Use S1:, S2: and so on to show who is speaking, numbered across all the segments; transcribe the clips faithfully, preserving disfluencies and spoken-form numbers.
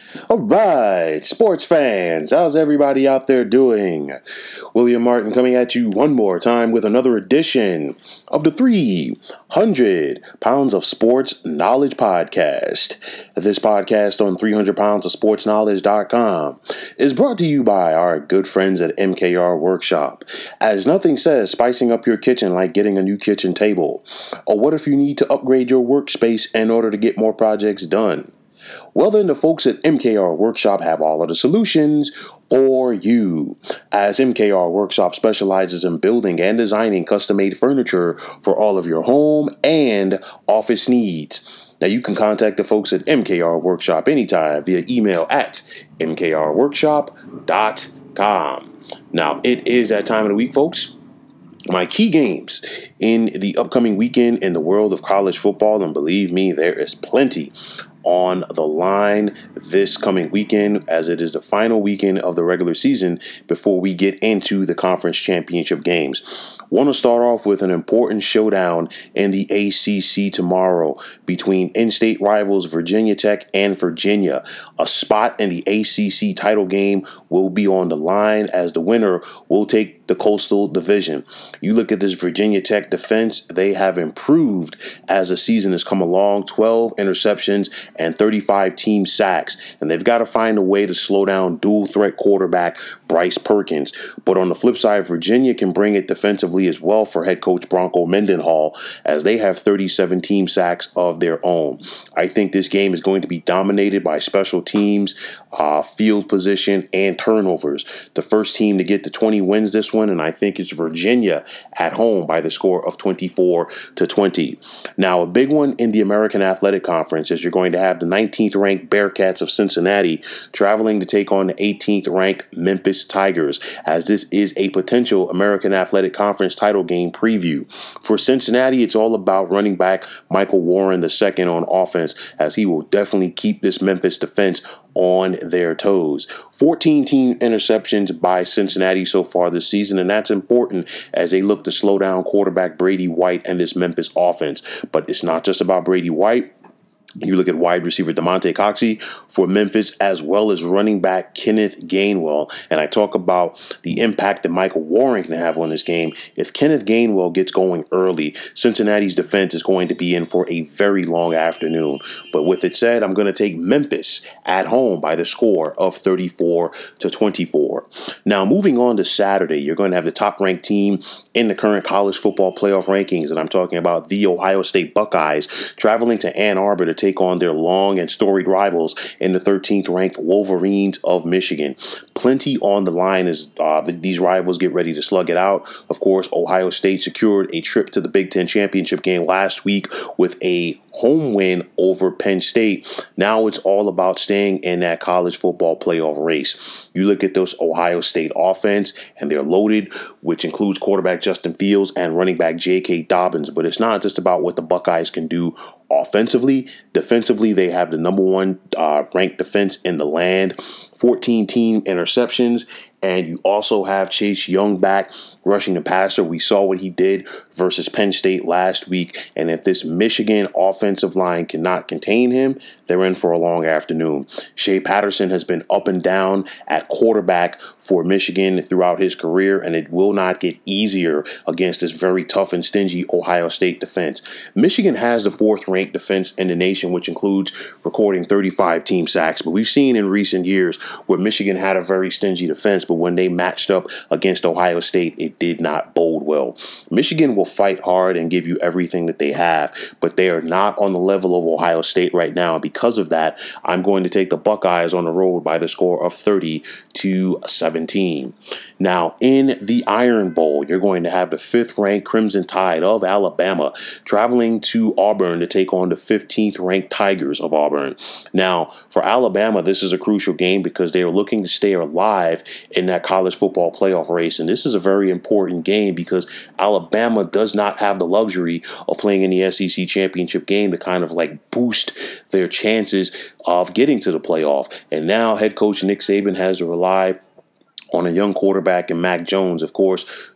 S1: All right, sports fans, how's everybody out there doing? William Martin coming at you one more time with another edition of the three hundred Pounds of Sports Knowledge Podcast. This podcast on three hundred pounds of sports knowledge dot com is brought to you by our good friends at M K R Workshop. As nothing says spicing up your kitchen like getting a new kitchen table. Or what if you need to upgrade your workspace in order to get more projects done? Well, then the folks at M K R Workshop have all of the solutions for you, as M K R Workshop specializes in building and designing custom-made furniture for all of your home and office needs. Now, you can contact the folks at M K R Workshop anytime via email at m k r workshop dot com. Now, it is that time of the week, folks. My key games in the upcoming weekend in the world of college football, and believe me, there is plenty on the line this coming weekend, as it is the final weekend of the regular season before we get into the conference championship games. Want to start off with an important showdown in the A C C tomorrow between in-state rivals Virginia Tech and Virginia. A spot in the A C C title game will be on the line, as the winner will take the Coastal Division. You look at this Virginia Tech defense, they have improved as the season has come along. twelve interceptions and thirty-five team sacks, and they've got to find a way to slow down dual threat quarterback Bryce Perkins. But on the flip side, Virginia can bring it defensively as well for head coach Bronco Mendenhall, as they have thirty-seven team sacks of their own. I think this game is going to be dominated by special teams, uh, field position, and turnovers. The first team to get to twenty wins this one, and I think it's Virginia at home by the score of twenty-four to twenty. Now, a big one in the American Athletic Conference is you're going to have the nineteenth ranked Bearcats of Cincinnati traveling to take on the eighteenth ranked Memphis Tigers, as this is a potential American Athletic Conference title game preview. For Cincinnati, it's all about running back Michael Warren the second on offense, as he will definitely keep this Memphis defense on their toes. fourteen team interceptions by Cincinnati so far this season, and that's important as they look to slow down quarterback Brady White and this Memphis offense. But it's not just about Brady White. You look at wide receiver DeMonte Coxey for Memphis, as well as running back Kenneth Gainwell. And I talk about the impact that Michael Warren can have on this game. If Kenneth Gainwell gets going early, Cincinnati's defense is going to be in for a very long afternoon. But with it said, I'm going to take Memphis at home by the score of thirty-four to twenty-four. Now, moving on to Saturday, you're going to have the top-ranked team in the current college football playoff rankings, and I'm talking about the Ohio State Buckeyes traveling to Ann Arbor to take on their long and storied rivals in the thirteenth ranked Wolverines of Michigan. Plenty on the line as uh, these rivals get ready to slug it out. Of course, Ohio State secured a trip to the Big Ten championship game last week with a home win over Penn State. Now it's all about staying in that college football playoff race. You look at those Ohio State offense, and they're loaded, which includes quarterback Justin Fields and running back J K. Dobbins. But it's not just about what the Buckeyes can do offensively. Defensively, they have the number one uh, ranked defense in the land, fourteen team interceptions. And you also have Chase Young back rushing the passer. We saw what he did versus Penn State last week. And if this Michigan offensive line cannot contain him, they're in for a long afternoon. Shea Patterson has been up and down at quarterback for Michigan throughout his career, and it will not get easier against this very tough and stingy Ohio State defense. Michigan has the fourth ranked defense in the nation, which includes recording thirty-five team sacks. But we've seen in recent years where Michigan had a very stingy defense, but when they matched up against Ohio State, it did not bode well. Michigan will fight hard and give you everything that they have, but they are not on the level of Ohio State right now. And because of that, I'm going to take the Buckeyes on the road by the score of thirty to seventeen. Now, in the Iron Bowl, you're going to have the fifth-ranked Crimson Tide of Alabama traveling to Auburn to take on the fifteenth-ranked Tigers of Auburn. Now, for Alabama, this is a crucial game because they are looking to stay alive in that college football playoff race. And this is a very important game because Alabama does not have the luxury of playing in the S E C championship game to kind of like boost their chances of getting to the playoff. And now head coach Nick Saban has to rely on a young quarterback in Mac Jones. Of course,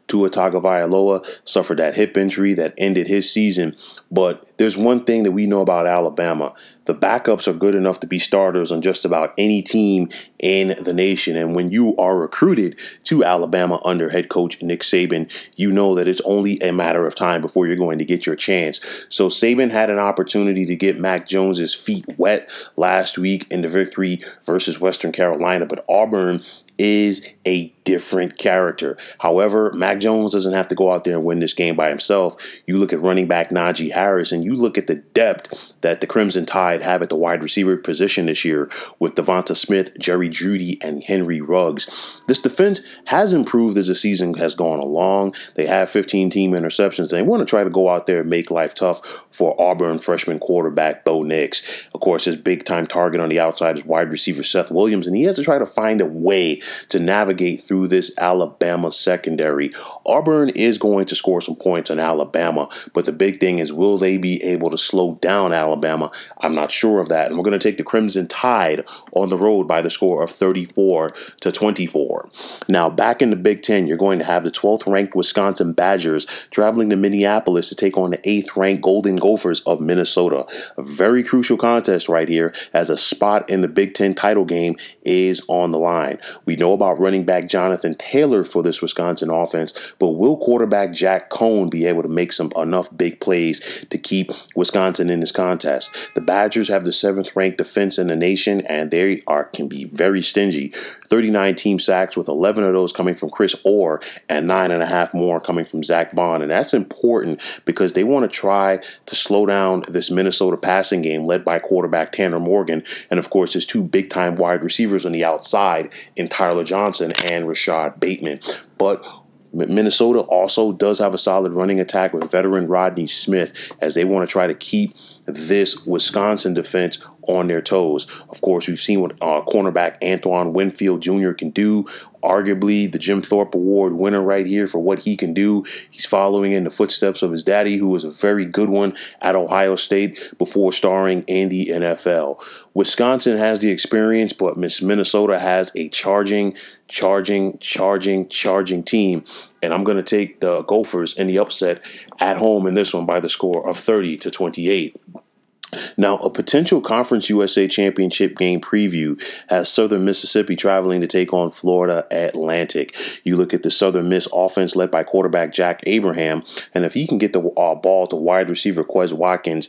S1: Tua Tagovailoa suffered that hip injury that ended his season, but there's one thing that we know about Alabama. The backups are good enough to be starters on just about any team in the nation. And when you are recruited to Alabama under head coach Nick Saban, you know that it's only a matter of time before you're going to get your chance. So Saban had an opportunity to get Mac Jones's feet wet last week in the victory versus Western Carolina, but Auburn is a different character. However, Mac Jones doesn't have to go out there and win this game by himself. You look at running back Najee Harris, and you look at the depth that the Crimson Tide have at the wide receiver position this year with Devonta Smith, Jerry Jeudy, and Henry Ruggs. This defense has improved as the season has gone along. They have fifteen team interceptions, and they want to try to go out there and make life tough for Auburn freshman quarterback Bo Nix. Of course, his big-time target on the outside is wide receiver Seth Williams, and he has to try to find a way to navigate through this Alabama secondary. Auburn is going to score some points on Alabama, but the big thing is, will they be able to slow down Alabama? I'm not sure of that. And we're going to take the Crimson Tide on the road by the score of thirty-four to twenty-four. Now, back in the Big Ten, you're going to have the twelfth ranked Wisconsin Badgers traveling to Minneapolis to take on the eighth ranked Golden Gophers of Minnesota. A very crucial contest right here, as a spot in the Big Ten title game is on the line. We know about running back Jonathan Taylor for this Wisconsin offense, but will quarterback Jack Cohn be able to make some enough big plays to keep Wisconsin in this contest? The Badgers have the seventh ranked defense in the nation, and they are can be very stingy. thirty-nine team sacks, with eleven of those coming from Chris Orr and nine and a half more coming from Zach Bond. And that's important because they want to try to slow down this Minnesota passing game led by quarterback Tanner Morgan, and of course his two big time wide receivers on the outside in Tyler Johnson and Rashad Bateman. But Minnesota also does have a solid running attack with veteran Rodney Smith, as they want to try to keep this Wisconsin defense on their toes. Of course, we've seen what uh, cornerback Antoine Winfield Junior can do. Arguably the Jim Thorpe Award winner right here for what he can do. He's following in the footsteps of his daddy, who was a very good one at Ohio State before starring in the N F L. Wisconsin has the experience, but Miss Minnesota has a charging, charging, charging, charging team. And I'm going to take the Gophers in the upset at home in this one by the score of thirty to twenty-eight. Now, a potential Conference U S A Championship game preview has Southern Mississippi traveling to take on Florida Atlantic. You look at the Southern Miss offense led by quarterback Jack Abraham, and if he can get the uh, ball to wide receiver Quez Watkins,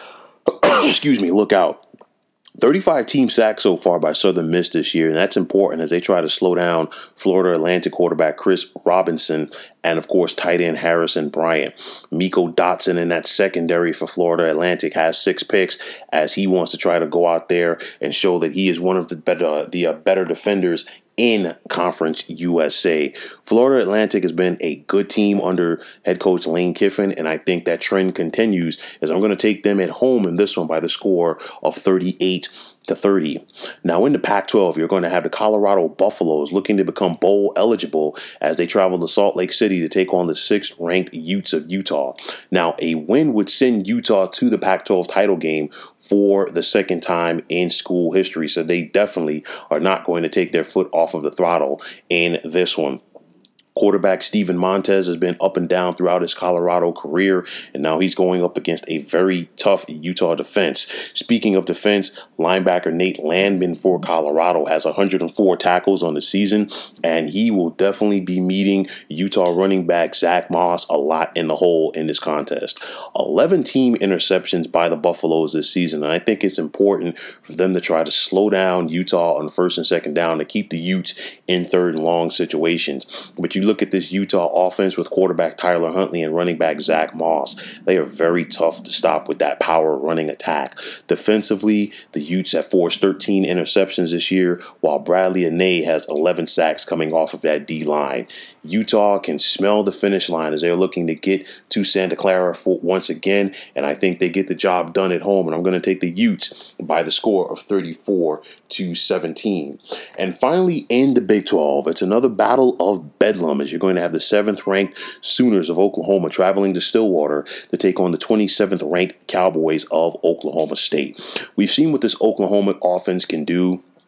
S1: excuse me, look out. thirty-five team sacks so far by Southern Miss this year, and that's important as they try to slow down Florida Atlantic quarterback Chris Robinson and, of course, tight end Harrison Bryant. Miko Dotson in that secondary for Florida Atlantic has six picks, as he wants to try to go out there and show that he is one of the better, the uh, better defenders in Conference U S A. Florida Atlantic has been a good team under head coach Lane Kiffin, and I think that trend continues, as I'm going to take them at home in this one by the score of thirty-eight to thirty. Now in the Pac twelve, you're going to have the Colorado Buffaloes looking to become bowl eligible as they travel to Salt Lake City to take on the sixth ranked Utes of Utah. Now, a win would send Utah to the Pac twelve title game for the second time in school history, so they definitely are not going to take their foot off of the throttle in this one. Quarterback Steven Montez has been up and down throughout his Colorado career, and now he's going up against a very tough Utah defense. Speaking of defense, linebacker Nate Landman for Colorado has one hundred four tackles on the season, and he will definitely be meeting Utah running back Zach Moss a lot in the hole in this contest. eleven team interceptions by the Buffaloes this season, and I think it's important for them to try to slow down Utah on first and second down to keep the Utes in third and long situations. But you look at this Utah offense with quarterback Tyler Huntley and running back Zach Moss. They are very tough to stop with that power running attack. Defensively, the Utes have forced thirteen interceptions this year, while Bradley Anae has eleven sacks coming off of that D-line. Utah can smell the finish line as they're looking to get to Santa Clara for once again, and I think they get the job done at home, and I'm going to take the Utes by the score of thirty-four to seventeen. And finally, in the Big twelve, it's another battle of bedlam, as you're going to have the seventh ranked Sooners of Oklahoma traveling to Stillwater to take on the twenty-seventh ranked Cowboys of Oklahoma State. We've seen what this Oklahoma offense can do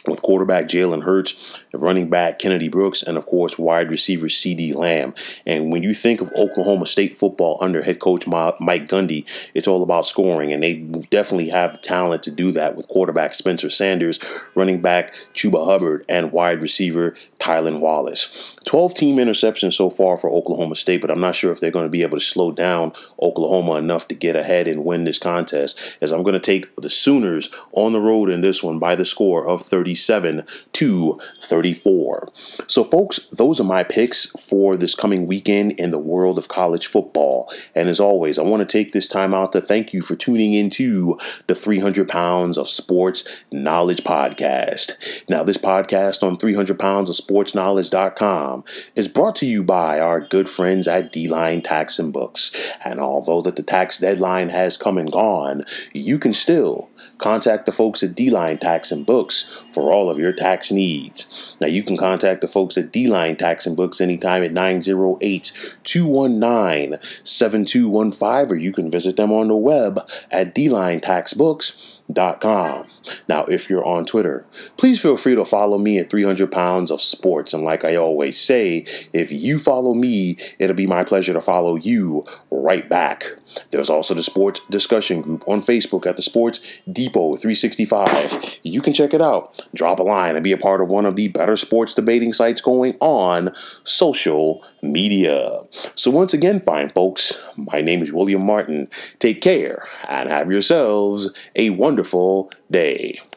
S1: with quarterback Jalen Hurts, running back Kennedy Brooks, and of course wide receiver CeeDee Lamb. And when you think of Oklahoma State football under head coach Mike Gundy, it's all about scoring, and they definitely have the talent to do that with quarterback Spencer Sanders, running back Chuba Hubbard, and wide receiver Tylan Wallace. twelve team interceptions so far for Oklahoma State, but I'm not sure if they're going to be able to slow down Oklahoma enough to get ahead and win this contest, as I'm going to take the Sooners on the road in this one by the score of thirty-seven to thirty-four. So, folks, those are my picks for this coming weekend in the world of college football. And as always, I want to take this time out to thank you for tuning into the three hundred pounds of Sports Knowledge podcast. Now, this podcast on three hundred pounds of sports knowledge dot com is brought to you by our good friends at D-Line Tax and Books. And although that the tax deadline has come and gone, you can still contact the folks at D-Line Tax and Books for all of your tax needs. Now, you can contact the folks at D-Line Tax and Books anytime at nine oh eight, two one nine, seven two one five, or you can visit them on the web at d line tax books dot com. Now, if you're on Twitter, please feel free to follow me at three hundred pounds of sports. And like I always say, if you follow me, it'll be my pleasure to follow you right back. There's also the sports discussion group on Facebook at the Sports Depot three sixty-five. You can check it out. Drop a line and be a part of one of the better sports debating sites going on social media. So once again, fine folks, my name is William Martin. Take care and have yourselves a wonderful day.